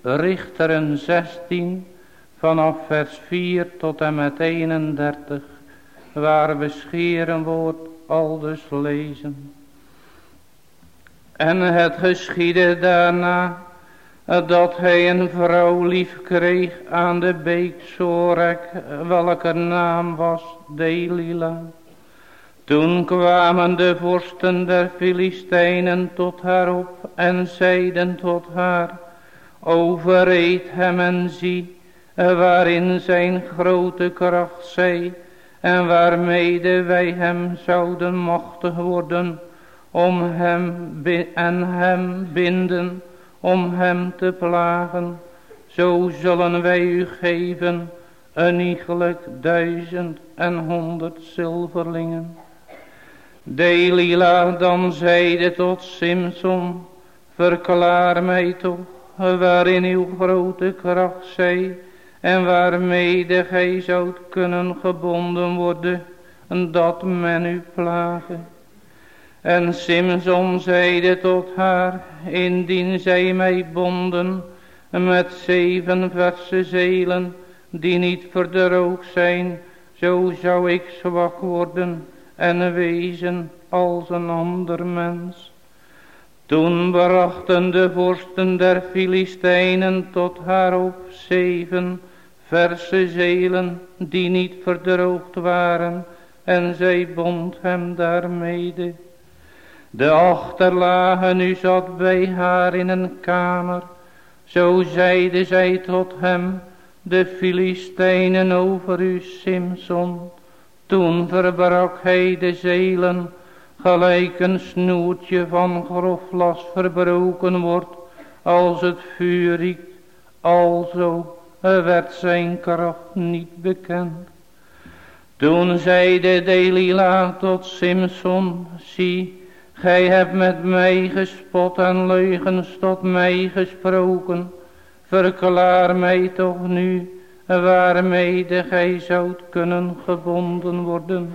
Richteren 16 vanaf vers 4 tot en met 31, waar we scherenwoord aldus lezen. En het geschiedde daarna, dat hij een vrouw lief kreeg aan de beek Sorek, welker naam was Delila. Toen kwamen de vorsten der Filistijnen tot haar op en zeiden tot haar: overreed hem en zie, waarin zijn grote kracht zij, en waarmede wij hem zouden machtig worden, om hem binden, om hem te plagen. Zo zullen wij u geven een iegelijk 1100 zilverlingen. Delila dan zeide tot Simson: verklaar mij toch, waarin uw grote kracht zij, en waarmede gij zoudt kunnen gebonden worden, dat men u plage. En Simson zeide tot haar: indien zij mij bonden met 7 verse zelen, die niet verdroogd zijn, zo zou ik zwak worden en wezen als een ander mens. Toen brachten de vorsten der Filistijnen tot haar op 7 verse zelen, die niet verdroogd waren, en zij bond hem daarmede. De achterlage nu zat bij haar in een kamer. Zo zeide zij tot hem: de Filistijnen over u, Simson. Toen verbrak hij de zelen, gelijk een snoertje van grof las verbroken wordt, als het vuur riekt. Alzo werd zijn kracht niet bekend. Toen zeide Delila tot Simson: zie, gij hebt met mij gespot en leugens tot mij gesproken. Verklaar mij toch nu, waarmede gij zoudt kunnen gebonden worden.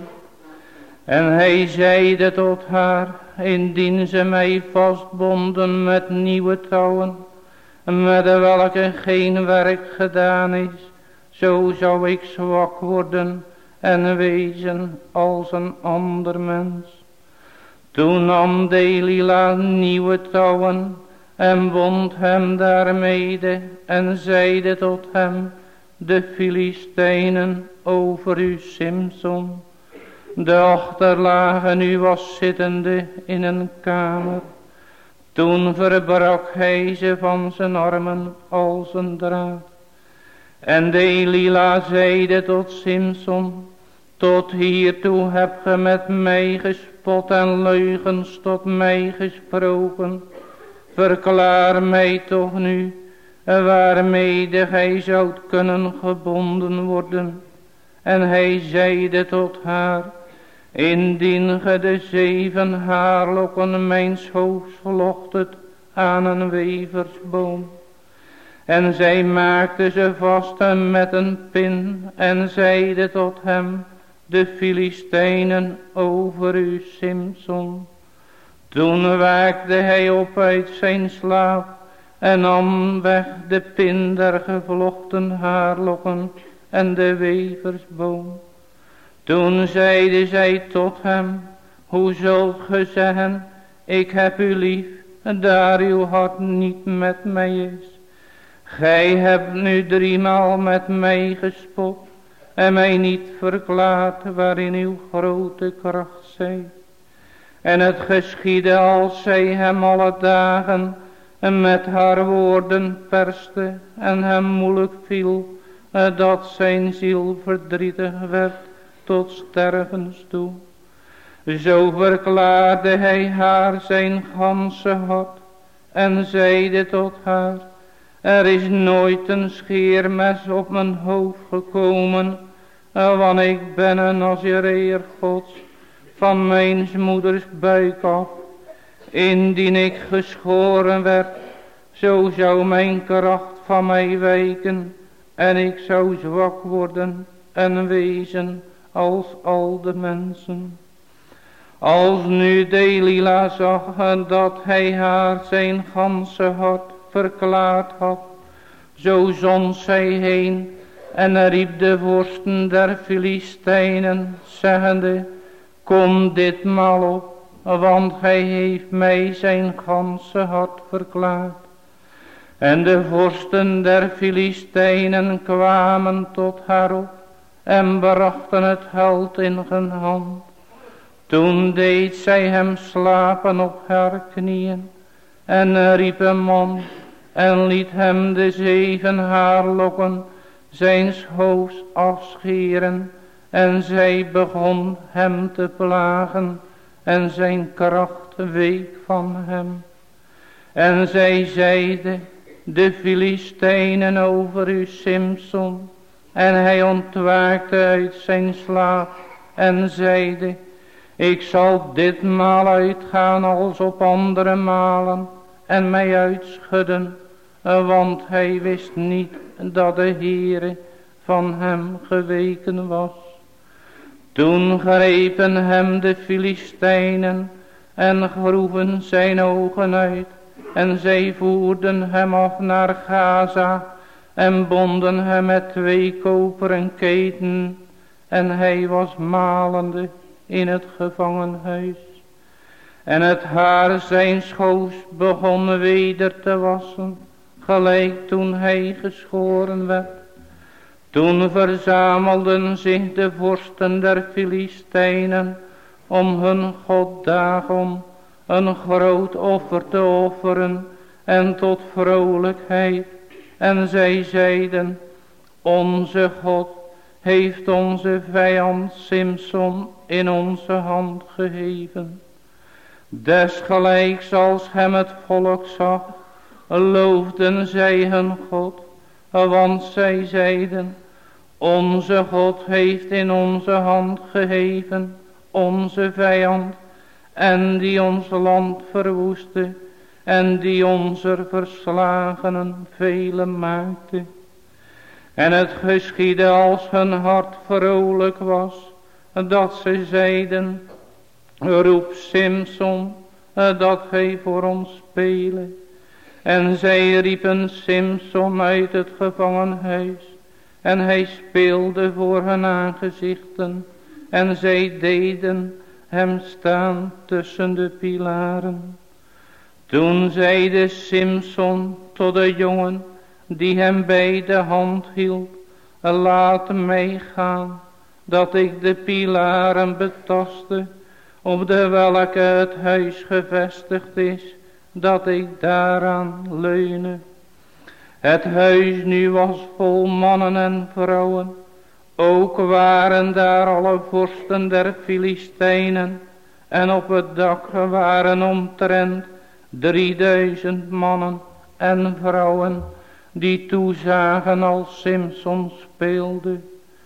En hij zeide tot haar: indien ze mij vastbonden met nieuwe touwen, met welke geen werk gedaan is, zo zou ik zwak worden en wezen als een ander mens. Toen nam Delila nieuwe touwen en bond hem daarmede en zeide tot hem: de Filistijnen over u, Simson. De achterlage nu was zittende in een kamer. Toen verbrak hij ze van zijn armen als een draad. En Delila zeide tot Simson: tot hiertoe hebt ge met mij gespot en leugens tot mij gesproken. Verklaar mij toch nu, waarmede gij zoudt kunnen gebonden worden. En hij zeide tot haar: indien ge de 7 haarlokken mijns hoofds vlochtet aan een weversboom. En zij maakte ze vast met een pin en zeide tot hem: de Filistijnen over u, Simson. Toen waakte hij op uit zijn slaap en nam weg de pin der gevlochten haarlokken en de weversboom. Toen zeide zij tot hem: hoe zult ge zeggen, ik heb u lief, daar uw hart niet met mij is? Gij hebt nu 3 maal met mij gespot en mij niet verklaard waarin uw grote kracht zij. En het geschiedde als zij hem alle dagen met haar woorden perste en hem moeilijk viel, dat zijn ziel verdrietig werd tot stervens toe. Zo verklaarde hij haar zijn ganse hart en zeide tot haar: er is nooit een scheermes op mijn hoofd gekomen, want ik ben een Nazareër Gods van mijn moeders buik af. Indien ik geschoren werd, zo zou mijn kracht van mij wijken en ik zou zwak worden en wezen als al de mensen. Als nu Delila zag dat hij haar zijn ganse hart verklaard had, Zo zond zij heen en riep de vorsten der Filistijnen, zeggende, kom ditmaal op, want hij heeft mij zijn ganse hart verklaard. En de vorsten der Filistijnen kwamen tot haar op en brachten het geld in hun hand. Toen deed zij hem slapen op haar knieën en riep hem om en liet hem de 7 haarlokken zijns hoofds afscheren. En zij begon hem te plagen en zijn kracht week van hem. En zij zeide, de Filistijnen over u Simson. En hij ontwaakte uit zijn slaap en zeide, ik zal ditmaal uitgaan als op andere malen en mij uitschudden, want hij wist niet dat de Heere van hem geweken was. Toen grepen hem de Filistijnen en groeven zijn ogen uit en zij voerden hem af naar Gaza en bonden hem met 2 koperen keten en hij was malende in het gevangenhuis. En het haar zijns hoofds begon weder te wassen, gelijk toen hij geschoren werd. Toen verzamelden zich de vorsten der Filistijnen om hun God Dagon een groot offer te offeren en tot vrolijkheid. En zij zeiden, onze God heeft onze vijand Simson in onze hand gegeven. Desgelijks als hem het volk zag, loofden zij hun God, want zij zeiden, onze God heeft in onze hand gegeven, onze vijand, en die ons land verwoestte, en die onze verslagenen vele maakte. En het geschiedde als hun hart vrolijk was, dat ze zeiden, roep Simson, dat hij voor ons spele. En zij riepen Simson uit het gevangenhuis, en hij speelde voor hun aangezichten, en zij deden hem staan tussen de pilaren. Toen zeide Simson tot de jongen die hem bij de hand hield, laat mij gaan, dat ik de pilaren betaste, op de welke het huis gevestigd is, dat ik daaraan leune. Het huis nu was vol mannen en vrouwen, ook waren daar alle vorsten der Filistijnen, en op het dak waren omtrent 3000 mannen en vrouwen, die toezagen als Simson speelde.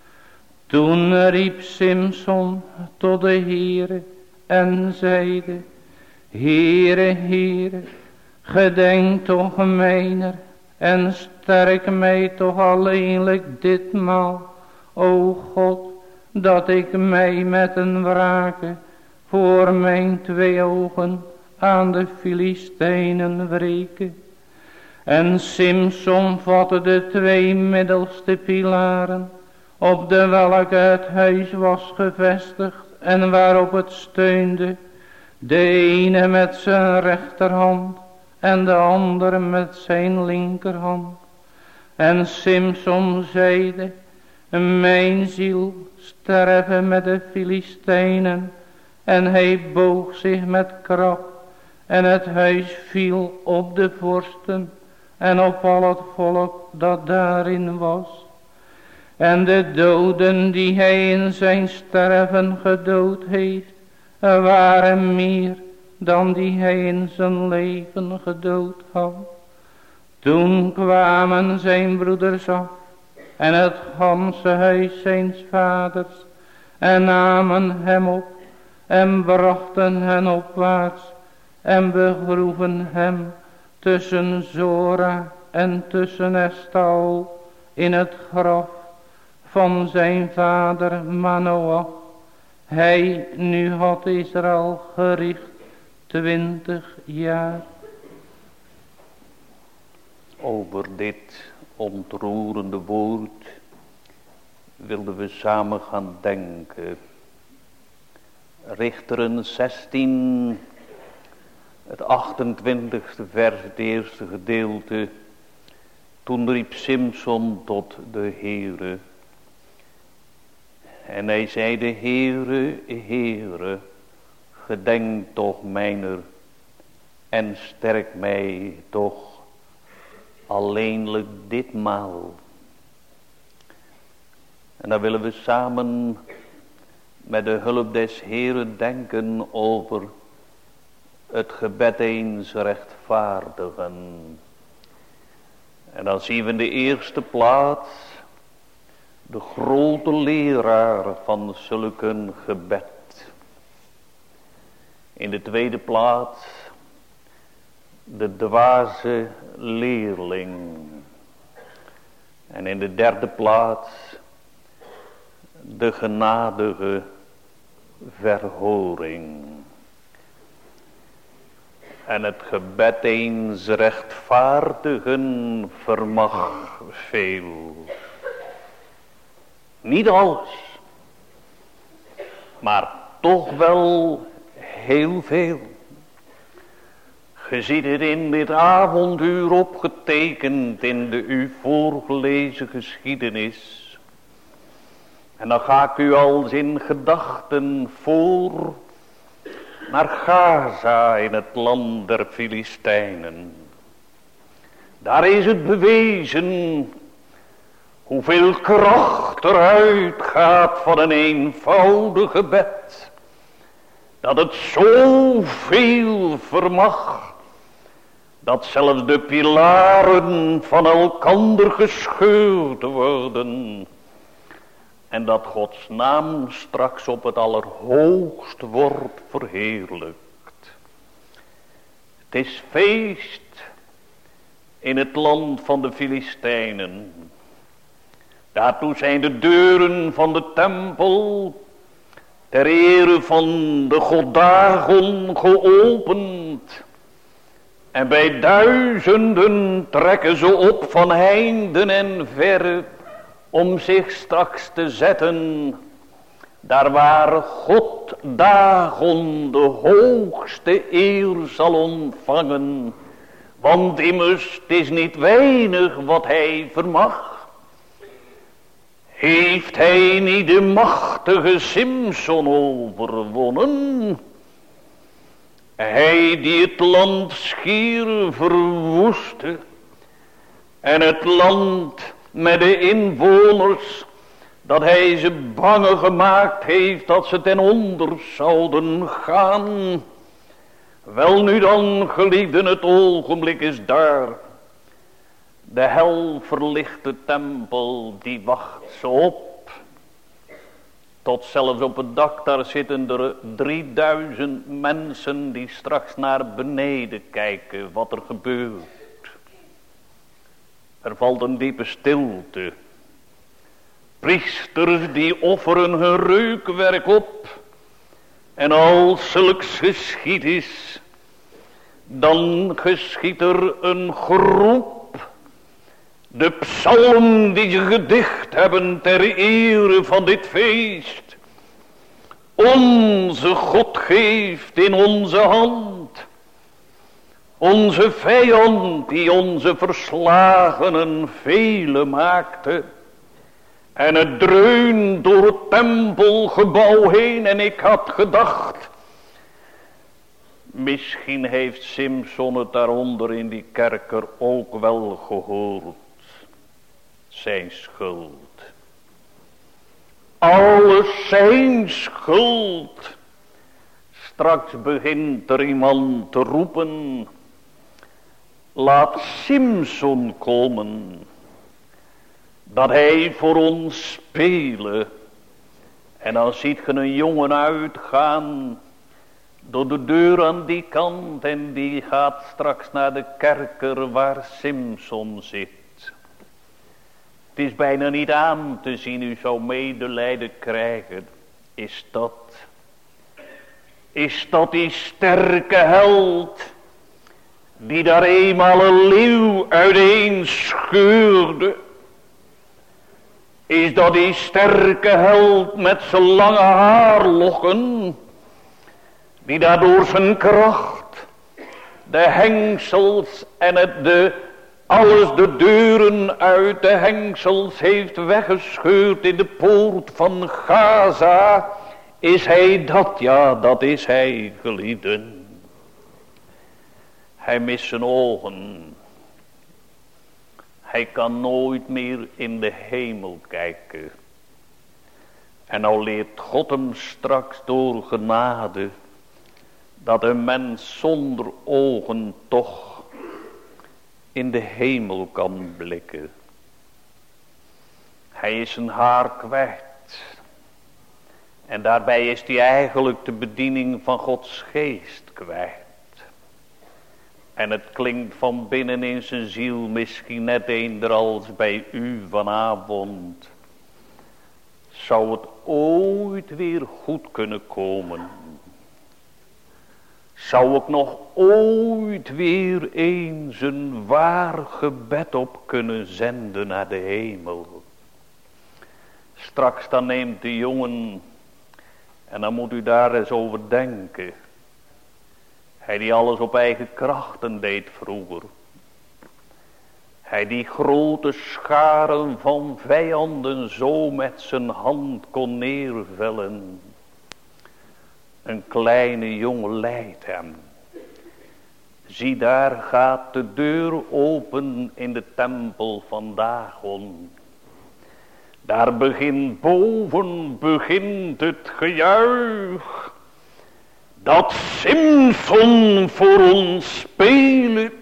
Toen riep Simson tot de Heere en zeide, Heere, Heere, gedenk toch mijner en sterk mij toch alleenlijk ditmaal, o God, dat ik mij met een wrake voor mijn 2 ogen aan de Filistijnen wreke. En Simson vatte de 2 middelste pilaren, op de welke het huis was gevestigd en waarop het steunde, de ene met zijn rechterhand en de andere met zijn linkerhand. En Simson zeide, mijn ziel sterven met de Filistijnen. En hij boog zich met kracht en het huis viel op de vorsten en op al het volk dat daarin was. En de doden die hij in zijn sterven gedood heeft, waren meer dan die hij in zijn leven gedood had. Toen kwamen zijn broeders af en het ganse huis zijns vaders en namen hem op en brachten hen opwaarts en begroeven hem tussen Zora en tussen Estaol in het graf van zijn vader Manoach. Hij nu had Israël gericht 20 jaar. Over dit ontroerende woord wilden we samen gaan denken. Richteren 16, het 28e vers, het eerste gedeelte. Toen riep Simson tot de Heere. En hij zeide, Heere, Heere, gedenk toch mijner en sterk mij toch alleenlijk ditmaal. En dan willen we samen met de hulp des Heeren denken over het gebed eens rechtvaardigen. En dan zien we in de eerste plaats de grote leraar van zulk een gebed. In de tweede plaats de dwaze leerling. En in de derde plaats de genadige verhoring. En het gebed eens rechtvaardigen vermag veel. Niet alles, maar toch wel heel veel. Je ziet het in dit avonduur opgetekend in de u voorgelezen geschiedenis. En dan ga ik u als in gedachten voor naar Gaza in het land der Filistijnen. Daar is het bewezen hoeveel kracht eruit gaat van een eenvoudig gebed. Dat het zoveel vermag. Dat zelfs de pilaren van elkander gescheurd worden. En dat Gods naam straks op het allerhoogst wordt verheerlijkt. Het is feest in het land van de Filistijnen. Daartoe zijn de deuren van de tempel ter ere van de god Dagon geopend. En bij duizenden trekken ze op van heinden en verre om zich straks te zetten. Daar waar God Dagon de hoogste eer zal ontvangen. Want immers, het is niet weinig wat hij vermag. Heeft hij niet de machtige Simson overwonnen? Hij die het land schier verwoestte. En het land met de inwoners, dat hij ze bange gemaakt heeft dat ze ten onder zouden gaan. Wel nu dan, geliefden, het ogenblik is daar. De hel verlichte tempel, die wacht ze op. Tot zelfs op het dak daar zitten er 3000 mensen die straks naar beneden kijken wat er gebeurt. Er valt een diepe stilte. Priesters die offeren hun reukwerk op. En als zulks geschied is, dan geschiedt er een groep. De psalm die ze gedicht hebben ter ere van dit feest. Onze God geeft in onze hand. Onze vijand die onze verslagenen vele maakte. En het dreunt door het tempelgebouw heen. En ik had gedacht, misschien heeft Simson het daaronder in die kerker ook wel gehoord. Zijn schuld. Alles zijn schuld. Straks begint er iemand te roepen. Laat Simson komen. Dat hij voor ons spelen. En dan ziet je een jongen uitgaan. Door de deur aan die kant. En die gaat straks naar de kerker waar Simson zit. Het is bijna niet aan te zien, u zou medelijden krijgen. Is dat die sterke held die daar eenmaal een leeuw uiteen scheurde, is dat die sterke held met zijn lange haarlokken, die daardoor zijn kracht, de hengsels en alles de deuren uit de hengsels heeft weggescheurd in de poort van Gaza. Is hij dat? Ja, dat is hij, geliefden. Hij mist zijn ogen. Hij kan nooit meer in de hemel kijken. En nou leert God hem straks door genade dat een mens zonder ogen toch in de hemel kan blikken. Hij is zijn haar kwijt. En daarbij is hij eigenlijk de bediening van Gods geest kwijt. En het klinkt van binnen in zijn ziel misschien net eender als bij u vanavond. Zou het ooit weer goed kunnen komen? Zou ik nog ooit weer eens een waar gebed op kunnen zenden naar de hemel? Straks dan neemt de jongen, en dan moet u daar eens over denken. Hij die alles op eigen krachten deed vroeger. Hij die grote scharen van vijanden zo met zijn hand kon neervellen. Een kleine jongen leidt hem. Zie, daar gaat de deur open in de tempel van Dagon. Daar begint het gejuich. Dat Simson voor ons spelen.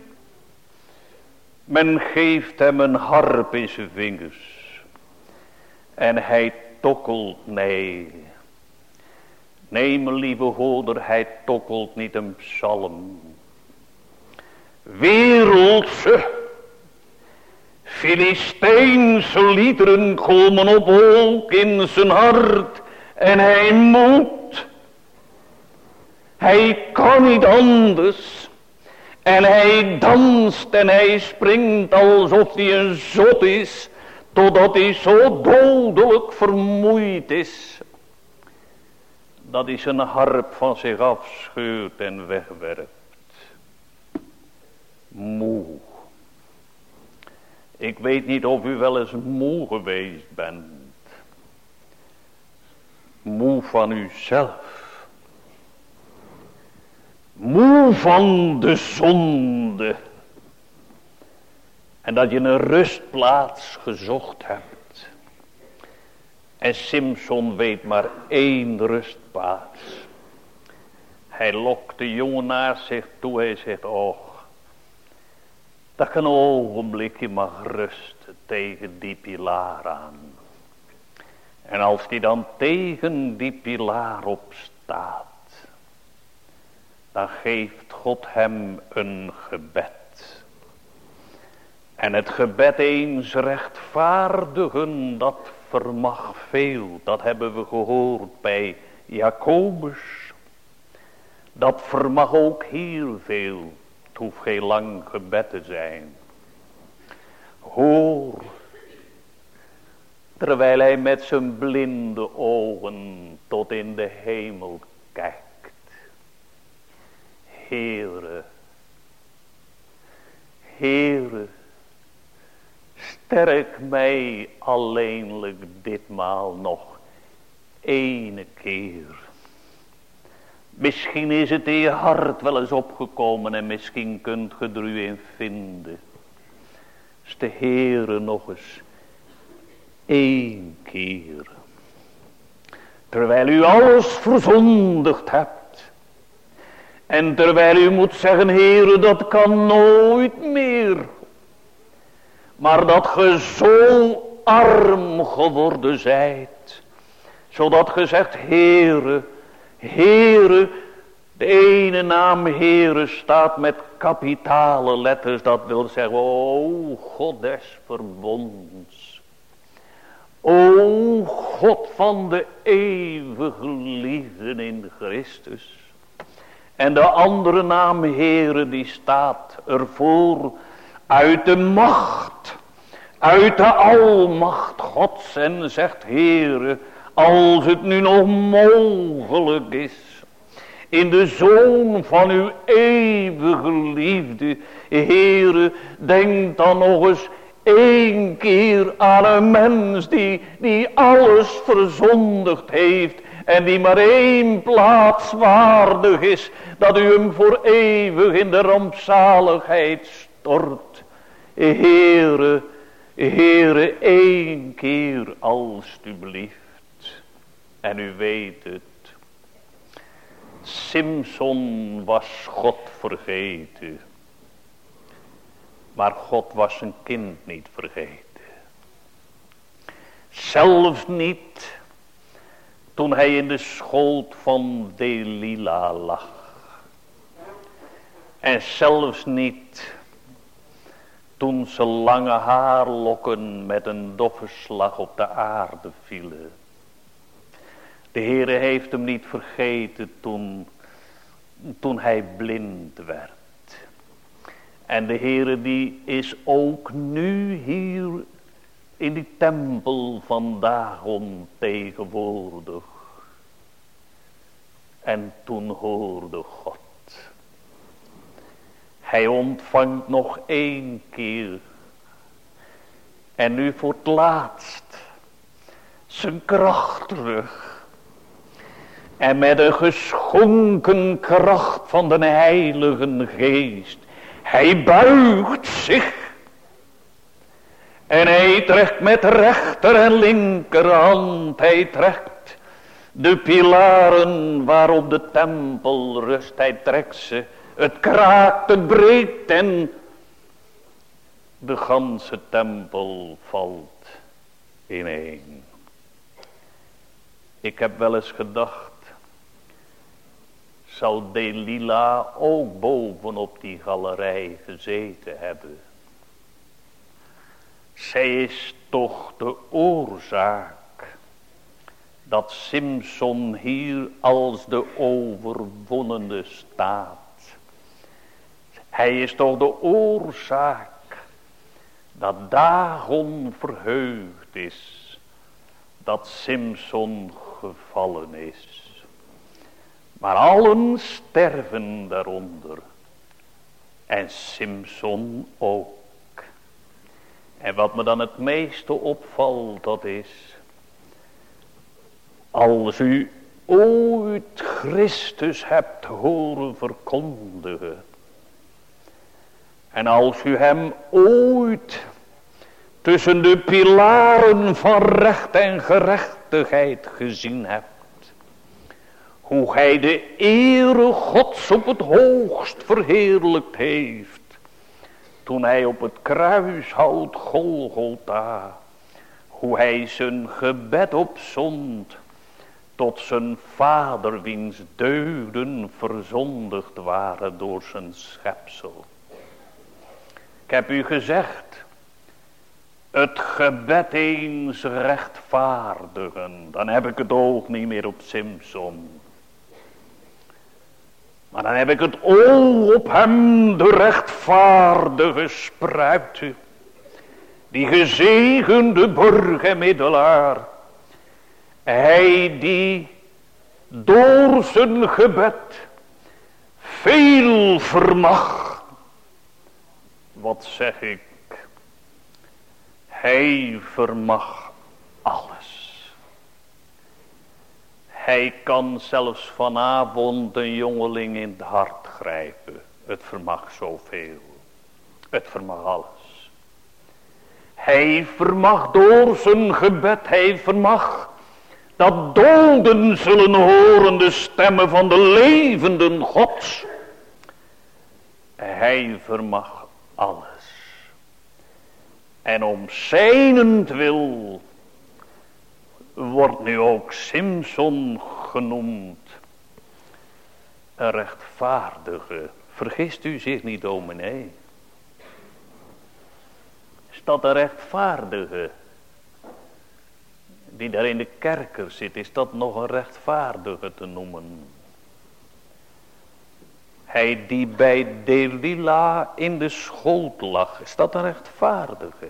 Men geeft hem een harp in zijn vingers. En hij tokkelt, nee, mijn lieve hoeder, hij tokkelt niet een psalm. Wereldse, Filistijnse liederen komen op ook in zijn hart. En hij moet. Hij kan niet anders. En hij danst en hij springt alsof hij een zot is. Totdat hij zo dodelijk vermoeid is. Dat hij zijn harp van zich afscheurt en wegwerpt. Moe. Ik weet niet of u wel eens moe geweest bent. Moe van uzelf. Moe van de zonde. En dat je een rustplaats gezocht hebt. En Simson weet maar één rustplaats. Hij lokt de jongen naar zich toe. Hij zegt, och, dat ik een ogenblikje mag rusten tegen die pilaar aan. En als die dan tegen die pilaar opstaat, dan geeft God hem een gebed. En het gebed eens rechtvaardigen, dat vermag veel. Dat hebben we gehoord bij Jacobus. Dat vermag ook hier veel. Het hoeft geen lang gebed te zijn. Hoor, terwijl hij met zijn blinde ogen tot in de hemel kijkt. Heere, Heere, sterk mij alleenlijk ditmaal nog ene keer. Misschien is het in je hart wel eens opgekomen en misschien kunt ge er u in vinden. Als de Heere nog eens één keer. Terwijl u alles verzondigd hebt. En terwijl u moet zeggen, Heere, dat kan nooit meer. Maar dat ge zo arm geworden zijt. Zodat ge zegt, Heere, Heere, de ene naam Heere staat met kapitale letters. Dat wil zeggen, o God des verbonds. O God van de eeuwige liefde in Christus. En de andere naam Heere die staat ervoor uit de macht, uit de almacht Gods. En zegt Heere, als het nu nog mogelijk is, in de Zoon van uw eeuwige liefde, Heere, denk dan nog eens 1 keer aan een mens die alles verzondigd heeft en die maar 1 plaats waardig is, dat u hem voor eeuwig in de rampzaligheid stort. Heere, Heere, 1 keer alstublieft. En u weet het, Simson was God vergeten. Maar God was zijn kind niet vergeten. Zelfs niet toen hij in de schoot van Delila lag. En zelfs niet toen zijn lange haarlokken met een doffe slag op de aarde vielen. De Heere heeft hem niet vergeten toen hij blind werd. En de Heere die is ook nu hier in die tempel van Dagon tegenwoordig. En toen hoorde God. Hij ontvangt nog 1 keer. En nu voor het laatst zijn kracht terug. En met een geschonken kracht van de Heilige Geest. Hij buigt zich. En hij trekt met rechter en linkerhand. Hij trekt de pilaren waarop de tempel rust. Hij trekt ze. Het kraakt, het breekt en de ganse tempel valt ineen. Ik heb wel eens gedacht. Zou Delila ook bovenop die galerij gezeten hebben? Zij is toch de oorzaak dat Simson hier als de overwonnende staat. Hij is toch de oorzaak dat Dagon verheugd is, dat Simson gevallen is. Maar allen sterven daaronder. En Simson ook. En wat me dan het meeste opvalt, dat is, als u ooit Christus hebt horen verkondigen. En als u hem ooit tussen de pilaren van recht en gerechtigheid gezien hebt. Hoe hij de ere Gods op het hoogst verheerlijkt heeft. Toen hij op het kruishout Golgotha. Hoe hij zijn gebed opzond. Tot zijn Vader wiens deugden verzondigd waren door zijn schepsel. Ik heb u gezegd. Het gebed eens rechtvaardigen. Dan heb ik het oog niet meer op Simson. Maar dan heb ik het oog op hem, de rechtvaardige spruit. Die gezegende burgermiddelaar. Hij die door zijn gebed veel vermag. Wat zeg ik? Hij vermag alles. Hij kan zelfs vanavond een jongeling in het hart grijpen. Het vermag zoveel. Het vermag alles. Hij vermag door zijn gebed. Hij vermag dat doden zullen horen de stemmen van de levenden Gods. Hij vermag alles. En om zijnentwil wordt nu ook Simson genoemd. Een rechtvaardige. Vergist u zich niet, dominee. Is dat een rechtvaardige? Die daar in de kerker zit, is dat nog een rechtvaardige te noemen? Hij die bij Delilah in de schoot lag. Is dat een rechtvaardige?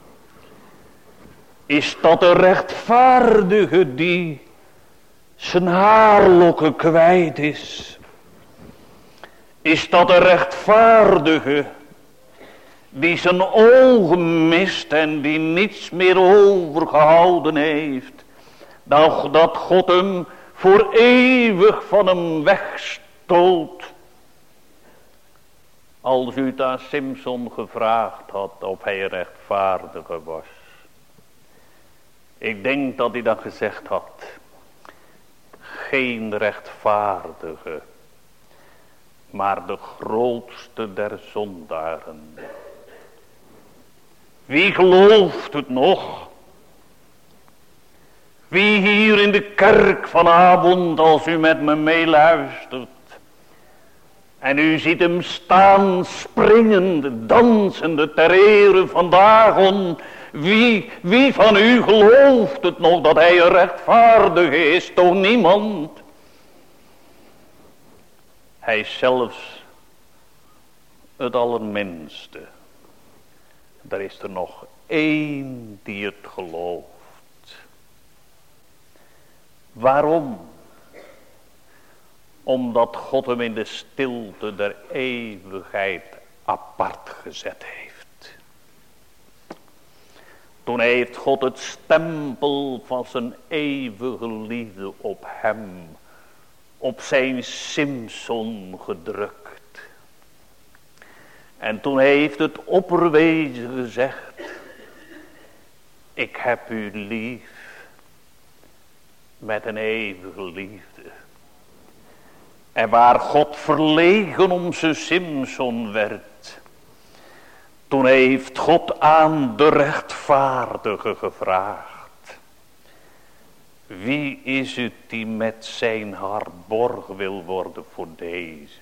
Is dat een rechtvaardige die zijn haarlokken kwijt is? Is dat een rechtvaardige die zijn ogen mist en die niets meer overgehouden heeft, dan dat God hem voor eeuwig van hem wegstoot? Als u het aan Simson gevraagd had of hij een rechtvaardige was, ik denk dat hij dan gezegd had, geen rechtvaardige, maar de grootste der zondaren. Wie gelooft het nog? Wie hier in de kerk vanavond, als u met me meeluistert, en u ziet hem staan, springende, dansende, ter ere van Dagon. Wie van u gelooft het nog dat hij een rechtvaardige is? Toch niemand. Hij is zelfs het allerminste. Er is er nog één die het gelooft. Waarom? Omdat God hem in de stilte der eeuwigheid apart gezet heeft. Toen heeft God het stempel van zijn eeuwige liefde op hem, op zijn Simson gedrukt. En toen heeft het opperwezen gezegd, ik heb u lief met een eeuwige liefde. En waar God verlegen om zijn Simson werd, toen heeft God aan de rechtvaardige gevraagd, wie is het die met zijn hart borg wil worden voor deze?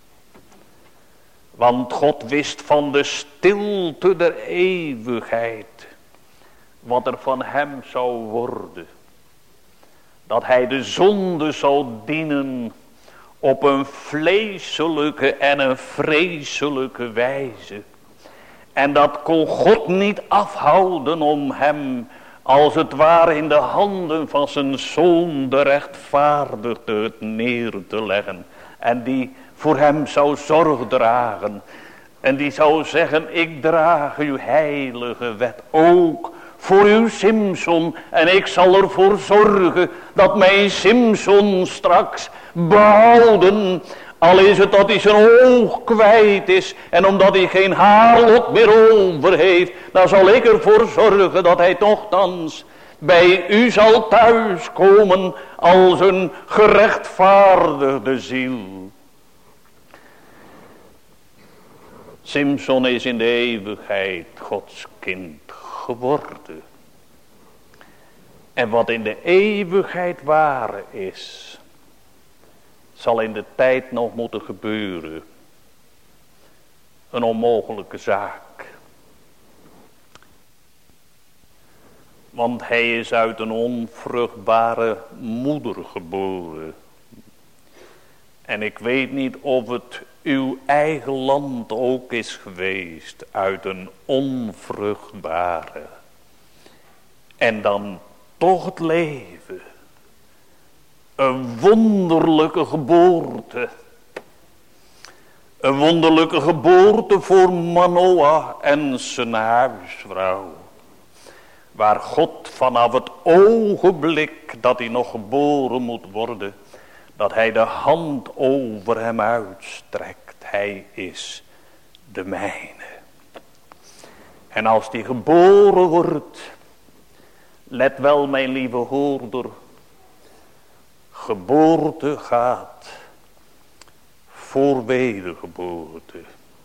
Want God wist van de stilte der eeuwigheid wat er van hem zou worden. Dat hij de zonde zou dienen op een vleeselijke en een vreselijke wijze. En dat kon God niet afhouden om hem als het ware in de handen van zijn zoon de rechtvaardige neer te leggen. En die voor hem zou zorg dragen. En die zou zeggen, ik draag uw heilige wet ook voor uw Simson. En ik zal ervoor zorgen dat mijn Simson straks behouden. Al is het dat hij zijn oog kwijt is. En omdat hij geen haarlok meer over heeft. Dan zal ik ervoor zorgen dat hij nochtans bij u zal thuiskomen als een gerechtvaardigde ziel. Simson is in de eeuwigheid Gods kind geworden. En wat in de eeuwigheid waar is, zal in de tijd nog moeten gebeuren. Een onmogelijke zaak. Want hij is uit een onvruchtbare moeder geboren. En ik weet niet of het uw eigen land ook is geweest uit een onvruchtbare. En dan toch het leven. Een wonderlijke geboorte. Een wonderlijke geboorte voor Manoah en zijn huisvrouw. Waar God vanaf het ogenblik dat hij nog geboren moet worden, dat hij de hand over hem uitstrekt. Hij is de mijne. En als die geboren wordt, let wel mijn lieve hoorder, geboorte gaat voor wedergeboorte.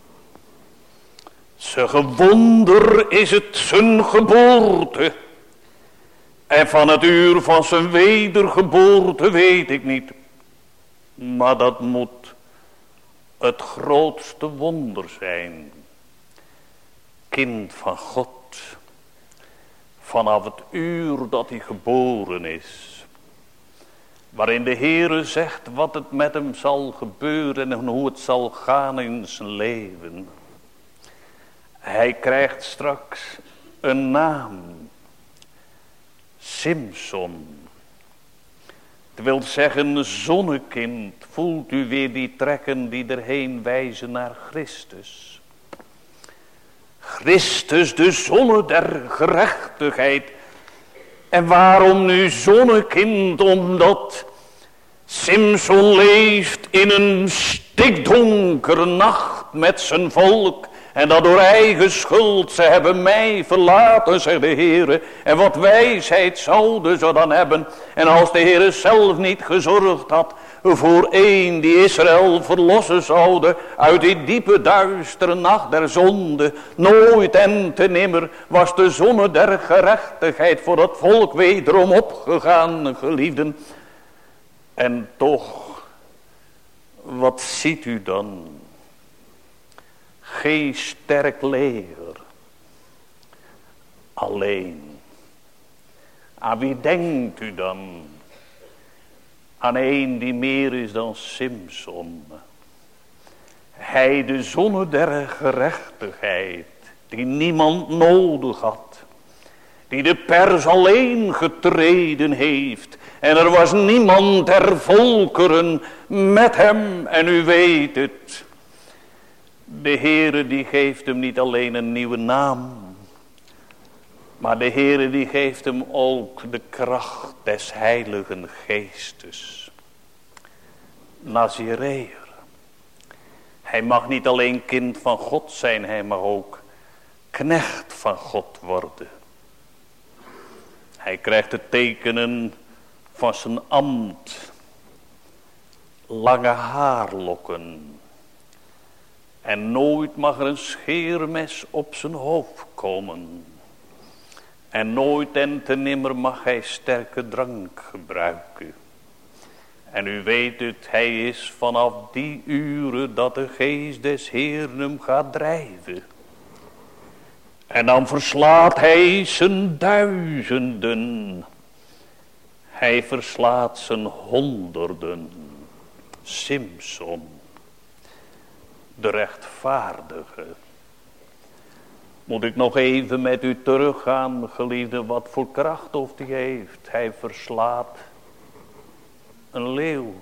Zijn gewonder is het zijn geboorte. En van het uur van zijn wedergeboorte weet ik niet. Maar dat moet het grootste wonder zijn. Kind van God. Vanaf het uur dat hij geboren is. Waarin de Heere zegt wat het met hem zal gebeuren en hoe het zal gaan in zijn leven. Hij krijgt straks een naam. Simson. Het wil zeggen zonnekind. Voelt u weer die trekken die erheen wijzen naar Christus. Christus, de zonne der gerechtigheid. En waarom nu zonnekind? Omdat Simson leeft in een stikdonkere nacht met zijn volk. En dat door eigen schuld, ze hebben mij verlaten, zegt de Heere. En wat wijsheid zouden ze dan hebben. En als de Heere zelf niet gezorgd had voor één die Israël verlossen zouden uit die diepe duistere nacht der zonde. Nooit en te nimmer was de zonne der gerechtigheid voor dat volk wederom opgegaan, geliefden. En toch, wat ziet u dan? Geen sterk leger. Alleen. Aan wie denkt u dan? Aan een die meer is dan Simson. Hij de zonne der gerechtigheid. Die niemand nodig had. Die de pers alleen getreden heeft. En er was niemand der volkeren met hem. En u weet het. De Heere die geeft hem niet alleen een nieuwe naam. Maar de Heere die geeft hem ook de kracht des Heiligen Geestes. Nazireër. Hij mag niet alleen kind van God zijn. Hij mag ook knecht van God worden. Hij krijgt de tekenen van zijn ambt. Lange haarlokken. En nooit mag er een scheermes op zijn hoofd komen. En nooit en te nimmer mag hij sterke drank gebruiken. En u weet het, hij is vanaf die uren dat de geest des Heeren hem gaat drijven. En dan verslaat hij zijn duizenden. Hij verslaat zijn honderden. Simson. De rechtvaardige. Moet ik nog even met u teruggaan, geliefde, wat voor kracht of die heeft. Hij verslaat een leeuw.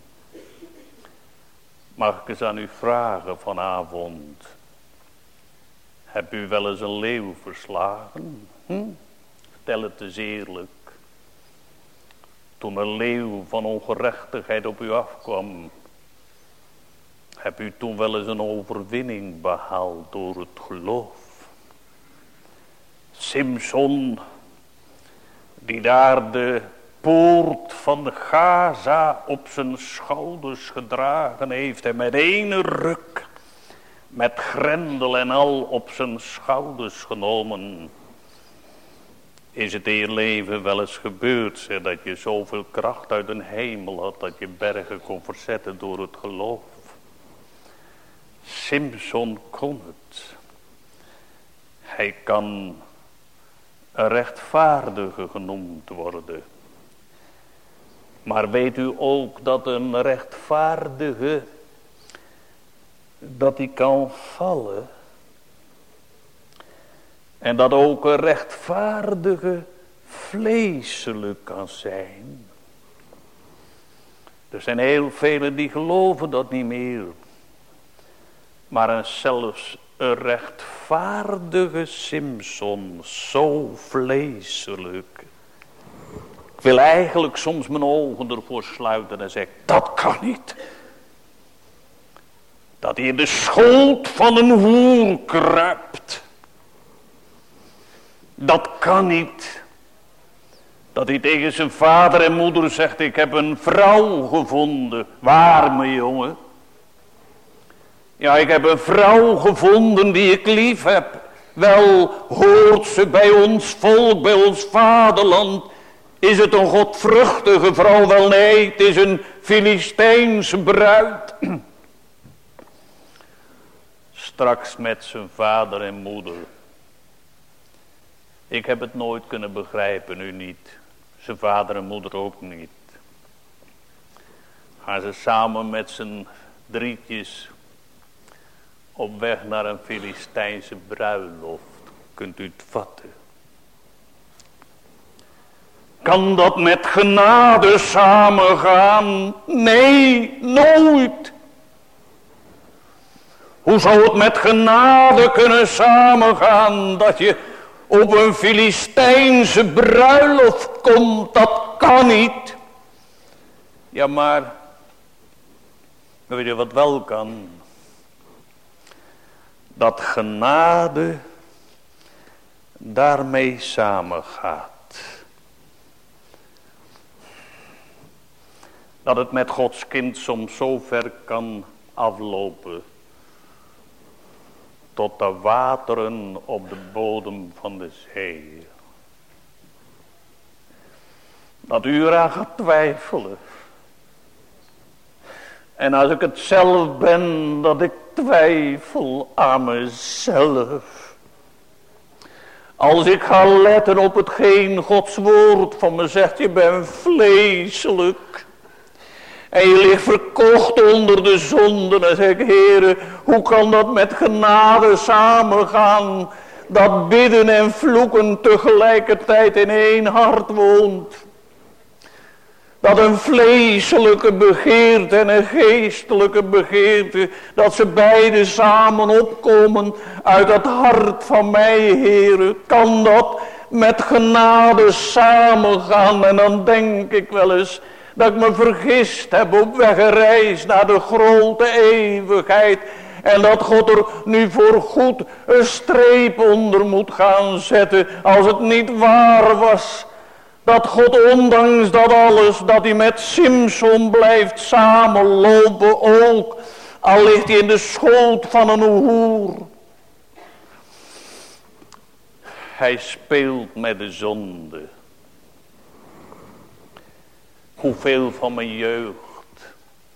Mag ik eens aan u vragen vanavond. Heb u wel eens een leeuw verslagen? Vertel het eens eerlijk. Toen een leeuw van ongerechtigheid op u afkwam. Heb u toen wel eens een overwinning behaald door het geloof? Simson, die daar de poort van Gaza op zijn schouders gedragen heeft. En met ene ruk, met grendel en al op zijn schouders genomen. Is het in je leven wel eens gebeurd, zeg, dat je zoveel kracht uit een hemel had, dat je bergen kon verzetten door het geloof? Simson kon het. Hij kan een rechtvaardige genoemd worden. Maar weet u ook dat een rechtvaardige, dat hij kan vallen. En dat ook een rechtvaardige vleeselijk kan zijn. Er zijn heel velen die geloven dat niet meer. Maar zelfs een rechtvaardige Simson, zo vleeselijk. Ik wil eigenlijk soms mijn ogen ervoor sluiten en zeggen, dat kan niet. Dat hij in de schoot van een hoer kruipt. Dat kan niet. Dat hij tegen zijn vader en moeder zegt, ik heb een vrouw gevonden. Waar, mijn jongen? Ja, ik heb een vrouw gevonden die ik lief heb. Wel hoort ze bij ons volk, bij ons vaderland. Is het een godvruchtige vrouw? Wel nee, het is een Filistijnse bruid. Straks met zijn vader en moeder. Ik heb het nooit kunnen begrijpen, u niet. Zijn vader en moeder ook niet. gaan ze samen met z'n drietjes op weg naar een Filistijnse bruiloft. Kunt u het vatten? Kan dat met genade samengaan? Nee, nooit. Hoe zou het met genade kunnen samengaan dat je op een Filistijnse bruiloft komt? Dat kan niet. Ja, maar weet je wat wel kan? Dat genade daarmee samengaat. Dat het met Gods kind soms zo ver kan aflopen. Tot de wateren op de bodem van de zee. Dat u eraan gaat twijfelen. En als ik het zelf ben, dat ik twijfel aan mezelf. Als ik ga letten op hetgeen Gods woord van me zegt, je bent vleeselijk. En je ligt verkocht onder de zonde. Dan zeg ik, Heere, hoe kan dat met genade samengaan? Dat bidden en vloeken tegelijkertijd in één hart woont. Dat een vleeselijke begeerte en een geestelijke begeerte, dat ze beide samen opkomen uit het hart van mij, Heere. Kan dat met genade samengaan? En dan denk ik wel eens dat ik me vergist heb op weg gereisd naar de grote eeuwigheid. En dat God er nu voor goed een streep onder moet gaan zetten als het niet waar was. Dat God ondanks dat alles, dat hij met Simson blijft samenlopen ook. Al ligt hij in de schoot van een hoer. Hij speelt met de zonde. Hoeveel van mijn jeugd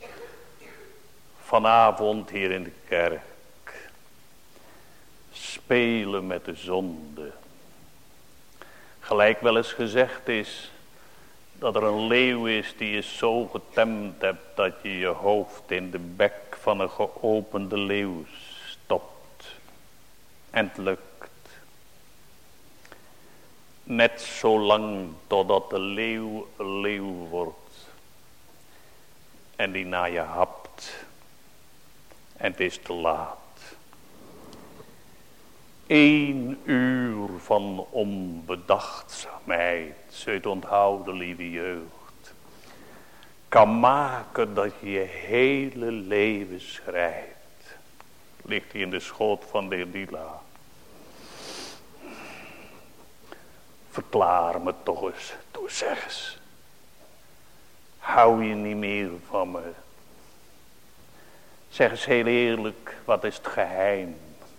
vanavond hier in de kerk spelen met de zonde. Gelijk wel eens gezegd is dat er een leeuw is die je zo getemd hebt dat je je hoofd in de bek van een geopende leeuw stopt. En het lukt. Net zo lang totdat de leeuw een leeuw wordt. En die naar je hapt. En het is te laat. 1 uur van onbedachtzaamheid, zul je het onthouden, lieve jeugd, kan maken dat je je hele leven schrijft. Ligt hij in de schoot van de Lila. Verklaar me toch eens, toe zeg eens. Hou je niet meer van me? Zeg eens heel eerlijk, wat is het geheim?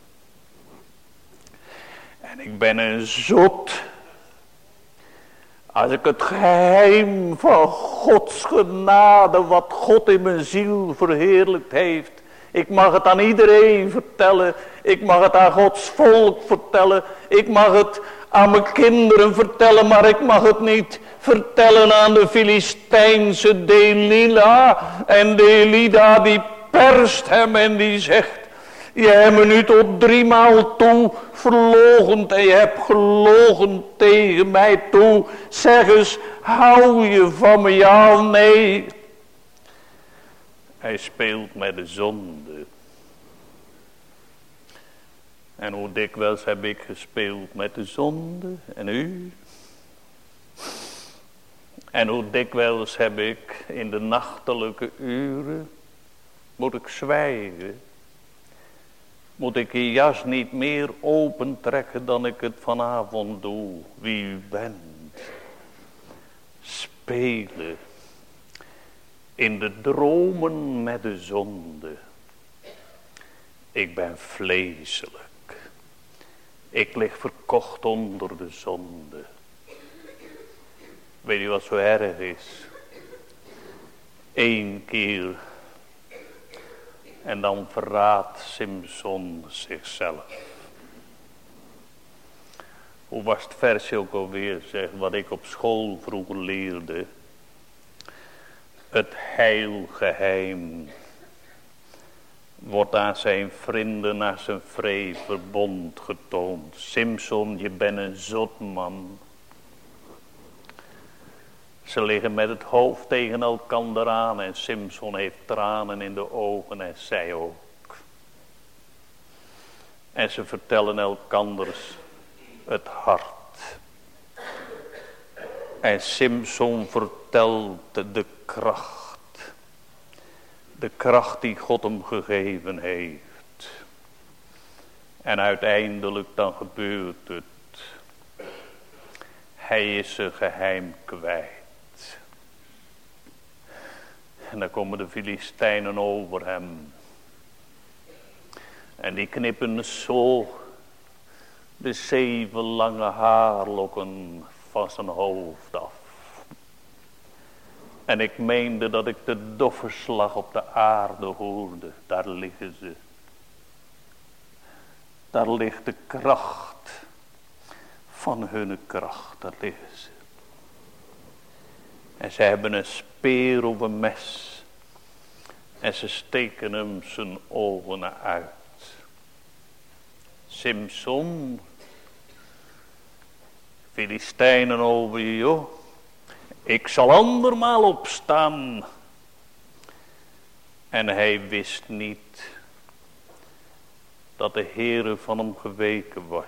En ik ben een zot. Als ik het geheim van Gods genade, wat God in mijn ziel verheerlijkt heeft. Ik mag het aan iedereen vertellen. Ik mag het aan Gods volk vertellen. Ik mag het aan mijn kinderen vertellen. Maar ik mag het niet vertellen aan de Filistijnse Delila. En Delila die perst hem en die zegt: je hebt me nu tot 3 maal toe verloochend en je hebt gelogen tegen mij toe. Zeg eens, hou je van me, ja of nee? Hij speelt met de zonde. En hoe dikwijls heb ik gespeeld met de zonde en u? En hoe dikwijls heb ik in de nachtelijke uren, moet ik zwijgen? Moet ik je jas niet meer opentrekken dan ik het vanavond doe? Wie u bent. Spelen. In de dromen met de zonde. Ik ben vleeselijk. Ik lig verkocht onder de zonde. Weet je wat zo erg is? 1 keer. En dan verraadt Simson zichzelf. Hoe was het versje ook alweer, zeg, wat ik op school vroeger leerde? Het heilgeheim wordt aan zijn vrienden, aan zijn vrij verbond getoond. Simson, je bent een zot man. Ze liggen met het hoofd tegen elkander aan en Simson heeft tranen in de ogen en zij ook. En ze vertellen elkanders het hart. En Simson vertelt de kracht. De kracht die God hem gegeven heeft. En uiteindelijk dan gebeurt het. Hij is zijn geheim kwijt. En dan komen de Filistijnen over hem. En die knippen zo de 7 lange haarlokken van zijn hoofd af. En ik meende dat ik de doffe slag op de aarde hoorde. Daar liggen ze. Daar ligt de kracht van hun kracht. Daar liggen ze. En ze hebben een speer of een mes. En ze steken hem zijn ogen uit. Simson. Filistijnen over je, joh. Ik zal andermaal opstaan. En hij wist niet dat de Heere van hem geweken was.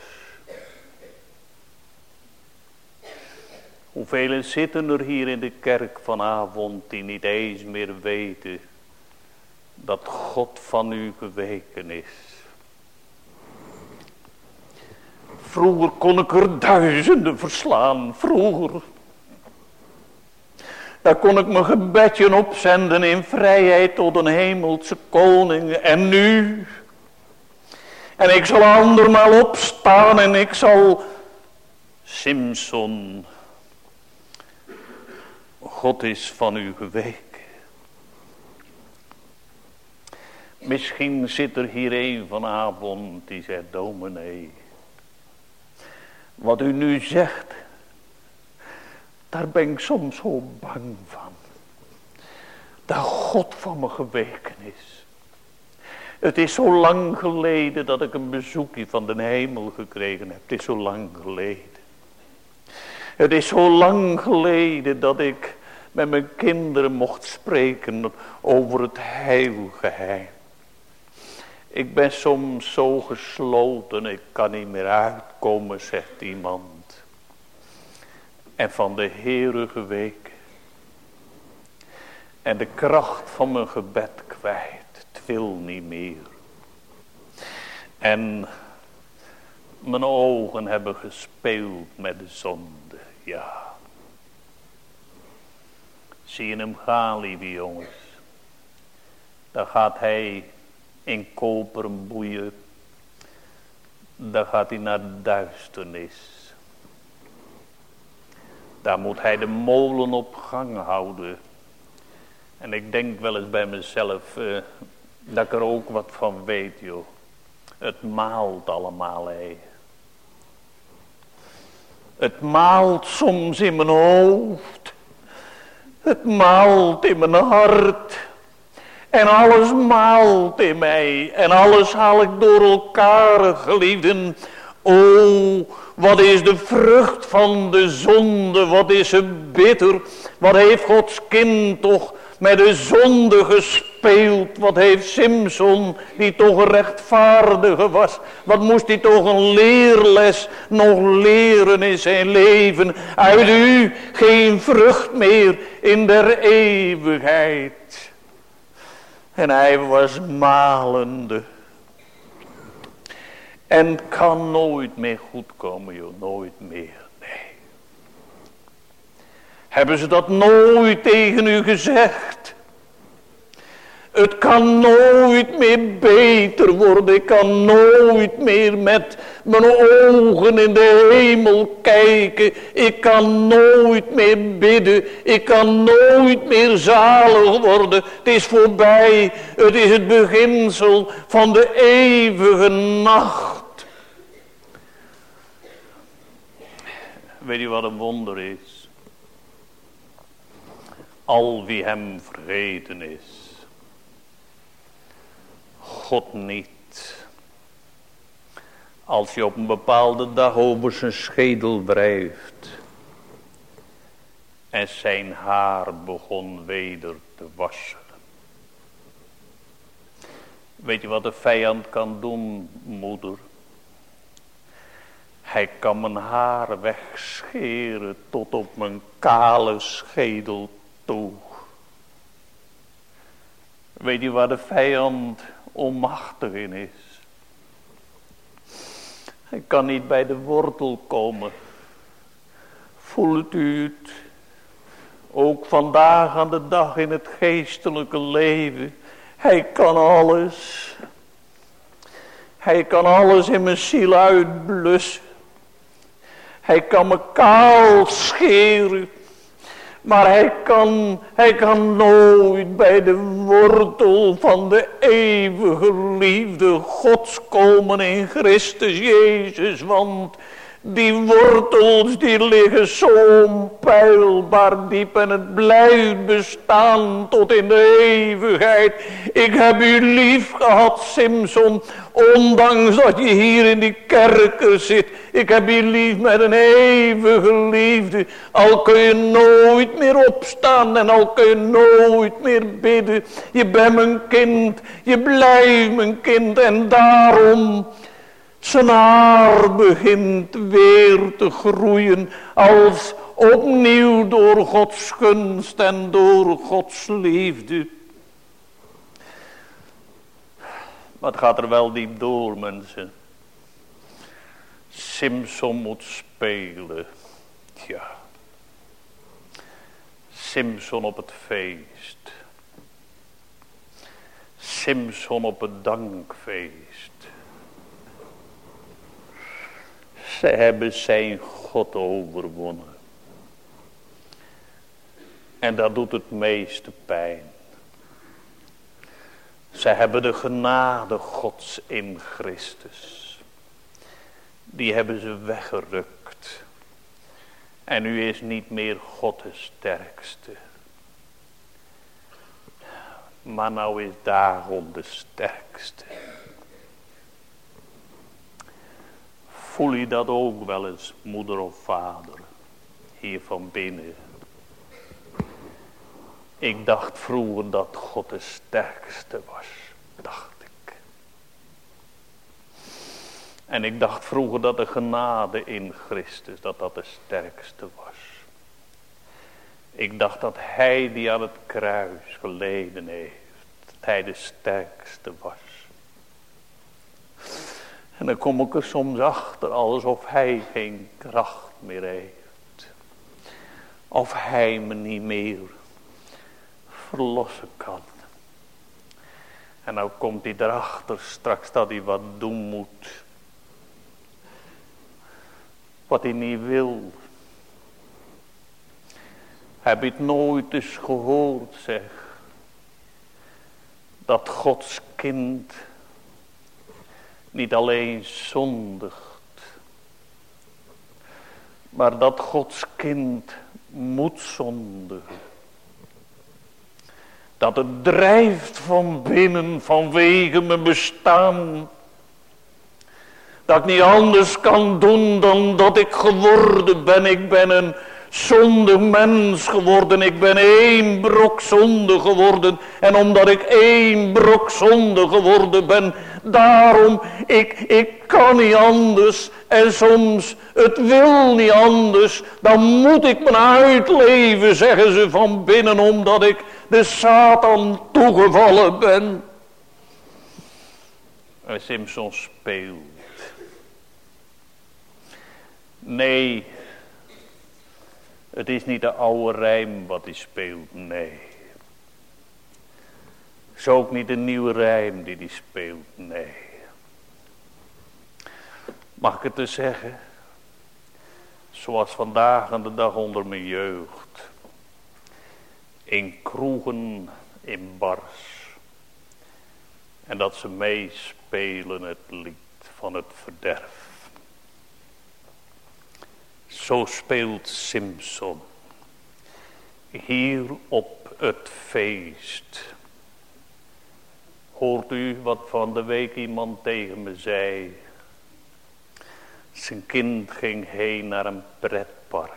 Hoeveel zitten er hier in de kerk vanavond die niet eens meer weten dat God van u geweken is. Vroeger kon ik er duizenden verslaan, vroeger. Daar kon ik mijn gebedje opzenden in vrijheid tot een hemelse koning. En nu? En ik zal andermaal opstaan en ik zal... Simson, God is van u geweken. Misschien zit er hier een vanavond die zegt, dominee, wat u nu zegt, daar ben ik soms zo bang van. Dat God van me geweken is. Het is zo lang geleden dat ik een bezoekje van de hemel gekregen heb. Het is zo lang geleden. Het is zo lang geleden dat ik met mijn kinderen mocht spreken over het heilgeheim. Ik ben soms zo gesloten, ik kan niet meer uitkomen, zegt iemand. En van de Heere geweken. En de kracht van mijn gebed kwijt. Het wil niet meer. En mijn ogen hebben gespeeld met de zonde. Ja. Zie je hem gaan, lieve jongens. Dan gaat hij in koperen boeien. Dan gaat hij naar de duisternis. Daar moet hij de molen op gang houden. En ik denk wel eens bij mezelf dat ik er ook wat van weet, joh. Het maalt allemaal, hé. Het maalt soms in mijn hoofd. Het maalt in mijn hart. En alles maalt in mij. En alles haal ik door elkaar, geliefden. O, wat is de vrucht van de zonde. Wat is het bitter. Wat heeft Gods kind toch met de zonde gespeeld. Wat heeft Simson, die toch een rechtvaardige was. Wat moest hij toch een leerles nog leren in zijn leven. Uit u geen vrucht meer in der eeuwigheid. En hij was malende. En het kan nooit meer goed komen, joh. Nooit meer. Nee. Hebben ze dat nooit tegen u gezegd? Het kan nooit meer beter worden. Ik kan nooit meer met mijn ogen in de hemel kijken. Ik kan nooit meer bidden. Ik kan nooit meer zalig worden. Het is voorbij. Het is het beginsel van de eeuwige nacht. Weet je wat een wonder is? al wie hem vergeten is. God niet. Als je op een bepaalde dag over zijn schedel wrijft en zijn haar begon weder te wassen. Weet je wat de vijand kan doen, moeder? Hij kan mijn haar wegscheren tot op mijn kale schedel toe. Weet je waar de vijand onmachtig in is? Hij kan niet bij de wortel komen. Voelt u het? Ook vandaag aan de dag in het geestelijke leven. Hij kan alles. Hij kan alles in mijn ziel uitblussen. Hij kan me kaal scheren. Maar hij kan nooit bij de wortel van de eeuwige liefde Gods komen in Christus Jezus. Want die wortels die liggen zo onpeilbaar diep en het blijft bestaan tot in de eeuwigheid. Ik heb u lief gehad, Simson, ondanks dat je hier in die kerker zit. Ik heb je lief met een eeuwige liefde. Al kun je nooit meer opstaan en al kun je nooit meer bidden. Je bent mijn kind, je blijft mijn kind en daarom... Zijn haar begint weer te groeien als opnieuw door Gods gunst en door Gods liefde. Maar het gaat er wel diep door, mensen. Simson moet spelen. Ja. Simson op het feest. Simson op het dankfeest. Ze hebben zijn God overwonnen. En dat doet het meeste pijn. Ze hebben de genade Gods in Christus. Die hebben ze weggerukt. En nu is niet meer God de sterkste. Maar nou is daarom de sterkste. Voel je dat ook wel eens, moeder of vader, hier van binnen? Ik dacht vroeger dat God de sterkste was, dacht ik. En ik dacht vroeger dat de genade in Christus, dat de sterkste was. Ik dacht dat hij die aan het kruis geleden heeft, dat hij de sterkste was. En dan kom ik er soms achter, alsof hij geen kracht meer heeft. Of hij me niet meer verlossen kan. En nou komt hij erachter straks dat hij wat doen moet. Wat hij niet wil. Heb je het nooit eens gehoord, zeg. Dat Gods kind niet alleen zondigt, maar dat Gods kind moet zondigen. Dat het drijft van binnen vanwege mijn bestaan. Dat ik niet anders kan doen dan dat ik geworden ben. Ik ben een zondig mens geworden. Ik ben één brok zonde geworden. En omdat ik één brok zonde geworden ben, daarom, ik kan niet anders. En soms, het wil niet anders. Dan moet ik me uitleven, zeggen ze van binnen, omdat ik de Satan toegevallen ben. En Simson speelt. Nee, het is niet de oude rijm wat hij speelt, nee. Het is ook niet de nieuwe rijm die hij speelt, nee. Mag ik het dus zeggen? Zoals vandaag aan de dag onder mijn jeugd. In kroegen, in bars. En dat ze meespelen het lied van het verderf. Zo speelt Simson. hier op het feest. Hoort u wat van de week iemand tegen me zei? Zijn kind ging heen naar een pretpark.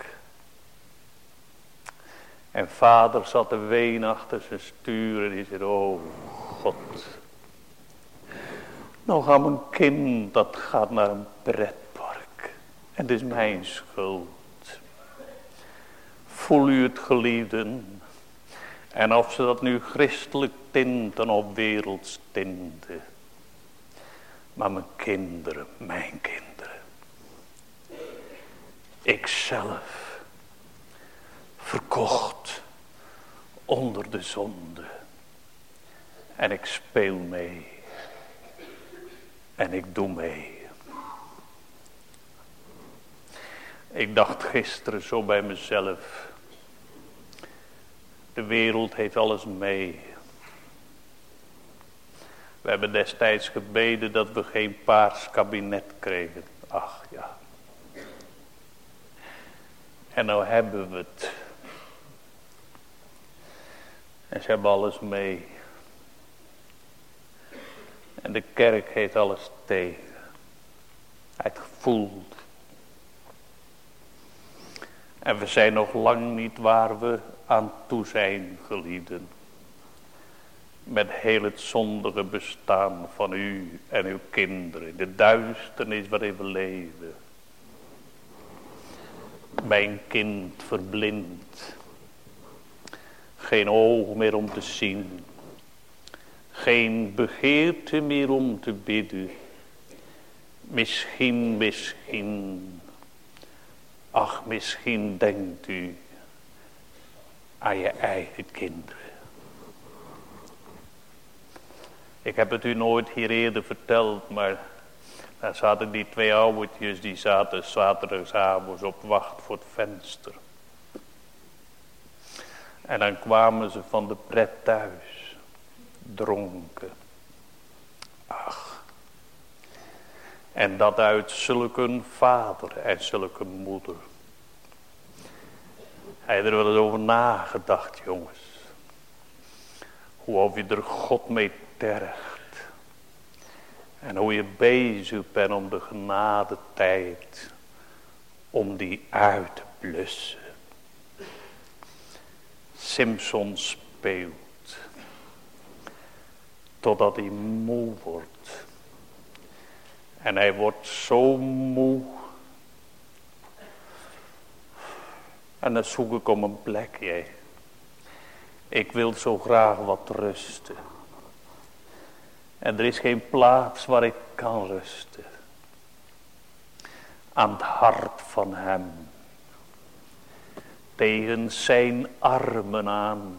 En vader zat te ween achter zijn stuur en die zei, oh God. Nou gaat mijn kind, dat gaat naar een pretpark. En het is mijn schuld. Voel u het, geliefden? En of ze dat nu christelijk tinten of werelds tinten. Maar mijn kinderen, ikzelf, verkocht onder de zonde. En ik speel mee. En ik doe mee. Ik dacht gisteren zo bij mezelf. De wereld heeft alles mee. We hebben destijds gebeden dat we geen paars kabinet kregen. Ach ja. En nou hebben we het. En ze hebben alles mee. En de kerk heeft alles tegen. Hij heeft gevoeld. En we zijn nog lang niet waar we aan toe zijn, geliefden. Met heel het zondige bestaan van u en uw kinderen. De duisternis waarin we leven. Mijn kind verblind. Geen oog meer om te zien. Geen begeerte meer om te bidden. Misschien. Ach, misschien denkt u aan je eigen kinderen. Ik heb het u nooit hier eerder verteld, maar daar zaten die twee ouwetjes, die zaten zaterdagsavonds op wacht voor het venster. En dan kwamen ze van de pret thuis, dronken. Ach. En dat uit zulke vader en zulke moeder. Hij heeft er wel eens over nagedacht, jongens. Hoe of je er God mee tergt. En hoe je bezig bent om de genadetijd. Om die uit te blussen. Simson speelt. Totdat hij moe wordt. En hij wordt zo moe. En dan zoek ik om een plekje. Ik wil zo graag wat rusten. En er is geen plaats waar ik kan rusten. Aan het hart van hem. Tegen zijn armen aan.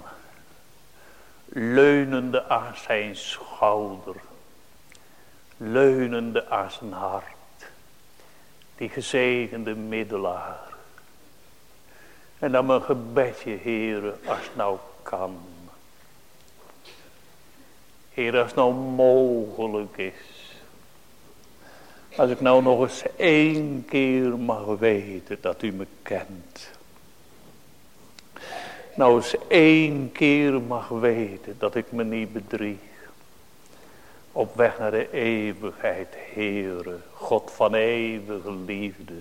Leunende aan zijn schouder. Leunende aan zijn hart. Die gezegende middelaar. En dan mijn gebedje, Heere, als het nou kan. Heere, als het nou mogelijk is. Als ik nou nog eens 1 keer mag weten dat u me kent. Nou eens 1 keer mag weten dat ik me niet bedrieg. Op weg naar de eeuwigheid, Heere, God van eeuwige liefde.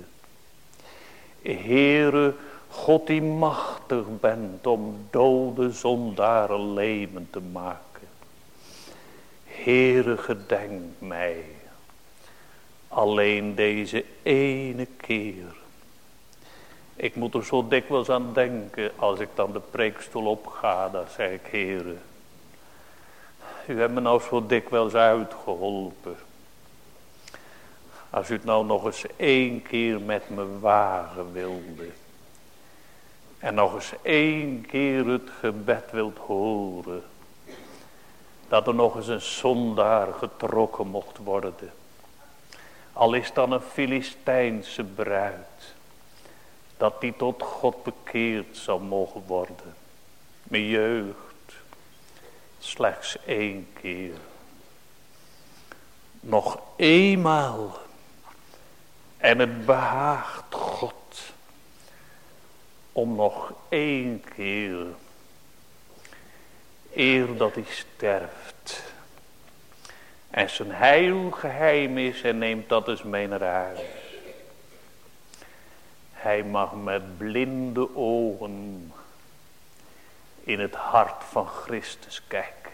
Heere, God die machtig bent om dode zondaren levend te maken. Heere, gedenk mij. Alleen deze ene keer. Ik moet er zo dikwijls aan denken als ik dan de preekstoel opga. Dan zeg ik, Heere, u hebt me nou zo dikwijls uitgeholpen. Als u het nou nog eens 1 keer met me wagen wilde. En nog eens 1 keer het gebed wilt horen. Dat er nog eens een zondaar getrokken mocht worden. Al is dan een Filistijnse bruid. Dat die tot God bekeerd zal mogen worden. Mijn jeugd. Slechts 1 keer. Nog eenmaal. En het behaagt God. om nog 1 keer, eer dat hij sterft, en zijn heil geheim is, en neemt dat eens mee naar huis. Hij mag met blinde ogen in het hart van Christus kijken.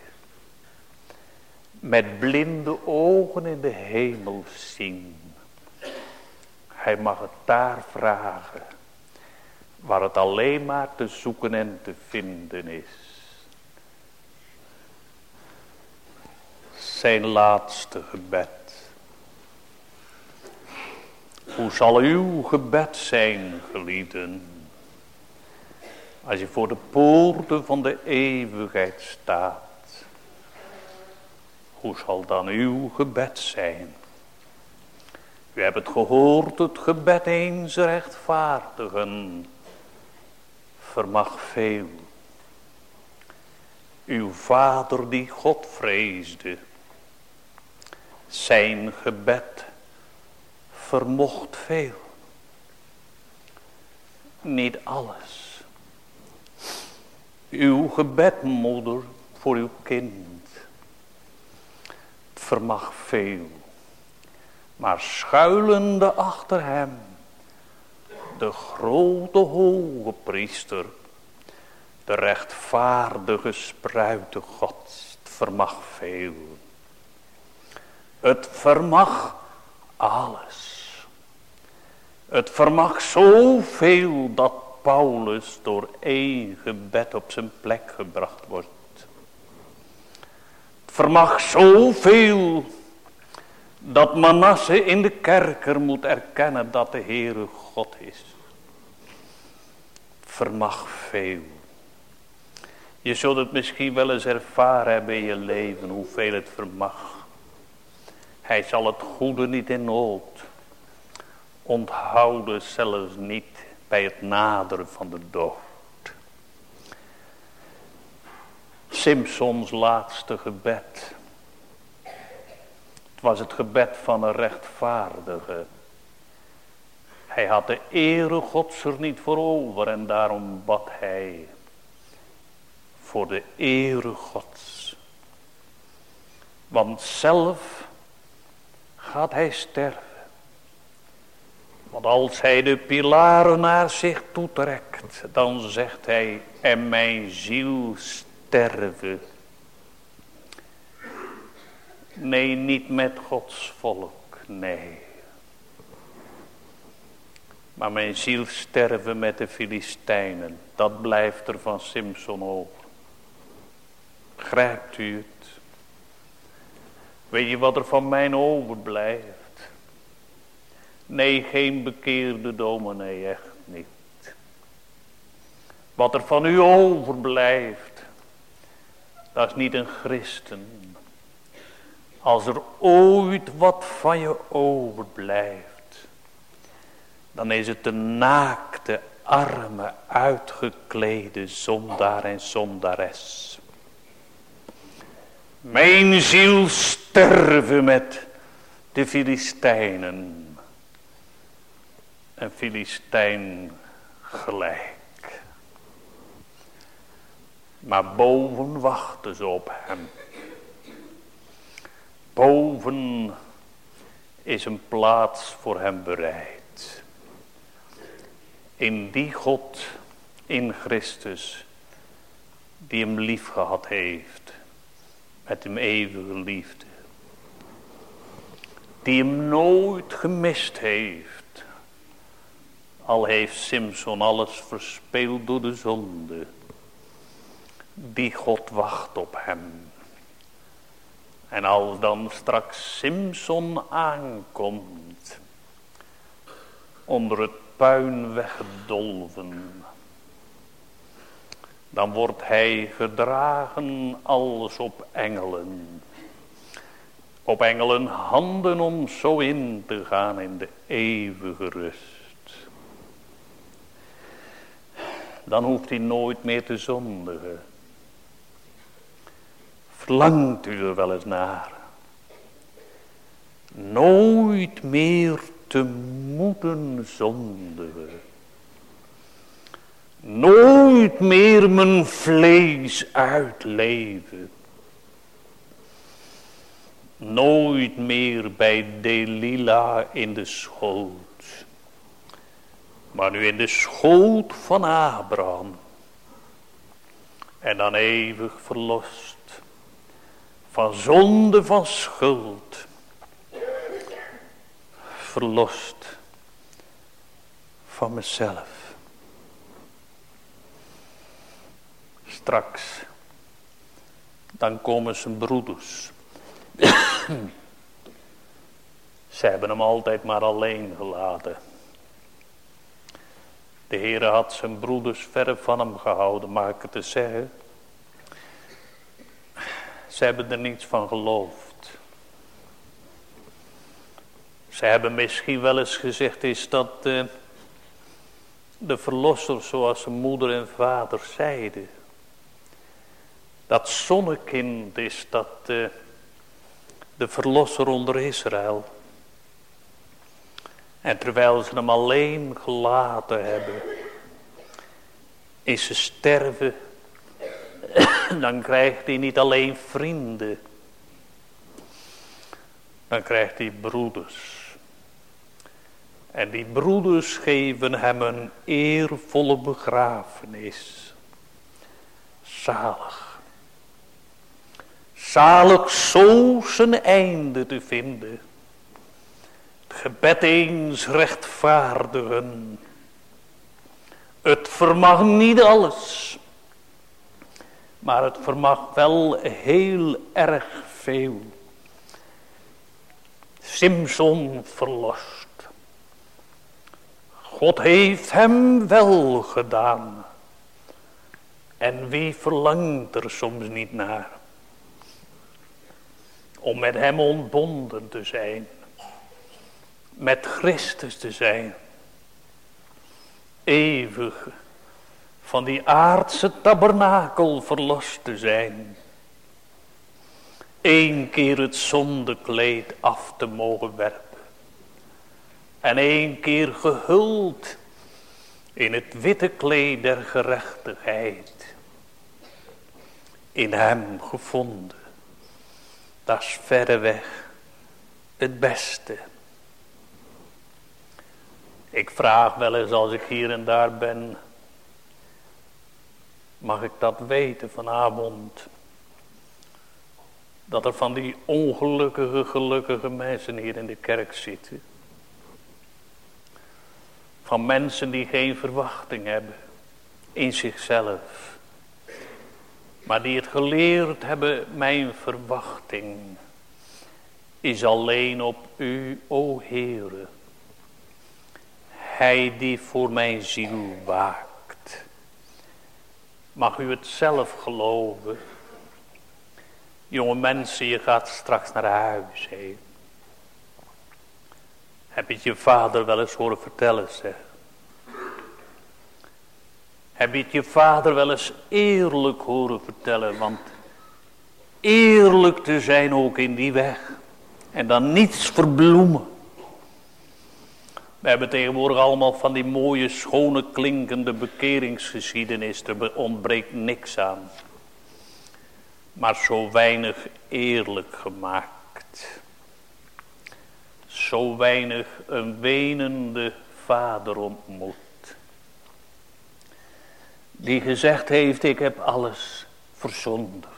Met blinde ogen in de hemel zien. Hij mag het daar vragen, waar het alleen maar te zoeken en te vinden is. Zijn laatste gebed. Hoe zal uw gebed zijn, geliefden, als je voor de poorten van de eeuwigheid staat? Hoe zal dan uw gebed zijn? U hebt het gehoord, het gebed eens rechtvaardigen vermag veel. Uw vader die God vreesde, zijn gebed vermocht veel. Niet alles. Uw gebed, moeder, voor uw kind, het vermag veel. Maar schuilende achter hem, de grote hoge priester, de rechtvaardige spruite Gods, het vermag veel. Het vermag alles. Het vermag zoveel dat Paulus door 1 gebed op zijn plek gebracht wordt. Het vermag zoveel dat Manasse in de kerker moet erkennen dat de Heere God is. Het vermag veel. Je zult het misschien wel eens ervaren hebben in je leven, hoeveel het vermag. Hij zal het goede niet in nood onthouden, zelfs niet bij het naderen van de dood. Simsons laatste gebed. Het was het gebed van een rechtvaardige. Hij had de ere Gods er niet voor over en daarom bad hij voor de ere Gods. Want zelf gaat hij sterven. Want als hij de pilaren naar zich toetrekt, dan zegt hij, en mijn ziel sterven. Nee, niet met Gods volk, nee. Maar mijn ziel sterven met de Filistijnen, dat blijft er van Simson over. Grijpt u het? Weet je wat er van mij overblijft? Nee, geen bekeerde dominee, echt niet. Wat er van u overblijft, dat is niet een christen. Als er ooit wat van je overblijft, dan is het de naakte, arme, uitgeklede zondaar en zondares. Mijn ziel sterven met de Filistijnen. Een Filistijn gelijk. Maar boven wachten ze op hem. Boven is een plaats voor hem bereid. In die God, in Christus, die hem lief gehad heeft. Met hem eeuwige liefde. Die hem nooit gemist heeft. Al heeft Simson alles verspeeld door de zonde. Die God wacht op hem. En als dan straks Simson aankomt, onder het puin weggedolven, dan wordt hij gedragen als op engelen. Op engelen handen om zo in te gaan in de eeuwige rust. Dan hoeft hij nooit meer te zondigen. Verlangt u er wel eens naar? Nooit meer te moeten zondigen. Nooit meer mijn vlees uitleven. Nooit meer bij Delila in de schoot. Maar nu in de schoot van Abraham. En dan eeuwig verlost. Van zonde, van schuld. Verlost van mezelf. Straks, dan komen zijn broeders. Ze hebben hem altijd maar alleen gelaten. De Heere had zijn broeders ver van hem gehouden, maar ik het te zeggen. Ze hebben er niets van geloofd. Ze hebben misschien wel eens gezegd, is dat de verlosser zoals zijn moeder en vader zeiden. Dat zonnekind is dat de verlosser onder Israël. En terwijl ze hem alleen gelaten hebben, is ze sterven. Dan krijgt hij niet alleen vrienden. Dan krijgt hij broeders. En die broeders geven hem een eervolle begrafenis. Zalig. Zalig zo zijn einde te vinden. Het gebed eens rechtvaardigen. Het vermag niet alles. Maar het vermag wel heel erg veel. Simson verlost. God heeft hem wel gedaan. En wie verlangt er soms niet naar? Om met hem ontbonden te zijn. Met Christus te zijn. Eeuwig van die aardse tabernakel verlost te zijn. 1 keer het zondekleed af te mogen werpen. En 1 keer gehuld in het witte kleed der gerechtigheid. In hem gevonden. Dat is verreweg het beste. Ik vraag wel eens als ik hier en daar ben. Mag ik dat weten vanavond? Dat er van die ongelukkige, gelukkige mensen hier in de kerk zitten. Van mensen die geen verwachting hebben in zichzelf. Maar die het geleerd hebben, mijn verwachting is alleen op u, o Heere. Hij die voor mijn ziel waakt. Mag u het zelf geloven? Jonge mensen, je gaat straks naar huis heen. Heb je het je vader wel eens horen vertellen, zeg? Heb je het je vader wel eens eerlijk horen vertellen? Want eerlijk te zijn ook in die weg. En dan niets verbloemen. We hebben tegenwoordig allemaal van die mooie, schone, klinkende bekeringsgeschiedenis. Er ontbreekt niks aan. Maar zo weinig eerlijk gemaakt. Zo weinig een wenende vader ontmoet. Die gezegd heeft, ik heb alles verzondigd.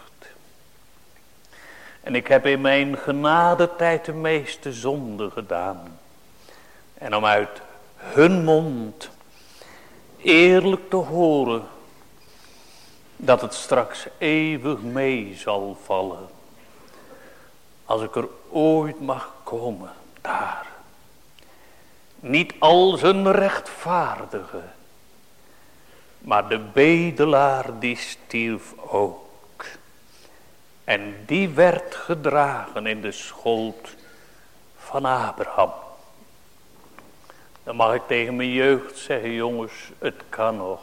En ik heb in mijn genadetijd de meeste zonde gedaan. En om uit hun mond eerlijk te horen dat het straks eeuwig mee zal vallen. Als ik er ooit mag komen, daar. Niet als een rechtvaardige, maar de bedelaar die stierf ook. En die werd gedragen in de schoot van Abraham. Dan mag ik tegen mijn jeugd zeggen, jongens, het kan nog.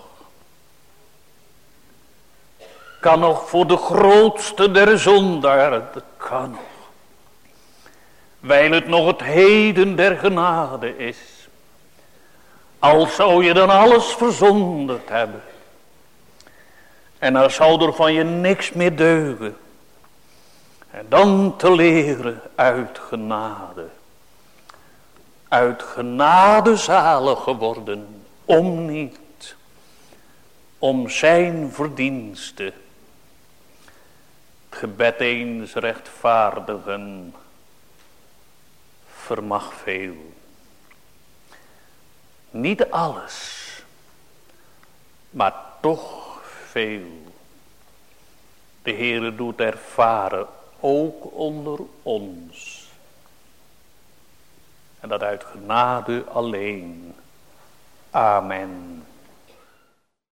Kan nog voor de grootste der zondaren, het kan nog. Wijl het nog het heden der genade is. Al zou je dan alles verzonderd hebben. En dan zou er van je niks meer deugen. En dan te leren uit genade. Uit genade zalig geworden. Om niet. Om zijn verdienste. Het gebed eens rechtvaardigen. Vermag veel. Niet alles. Maar toch veel. De Heere doet ervaren. Ook onder ons. En dat uit genade alleen. Amen.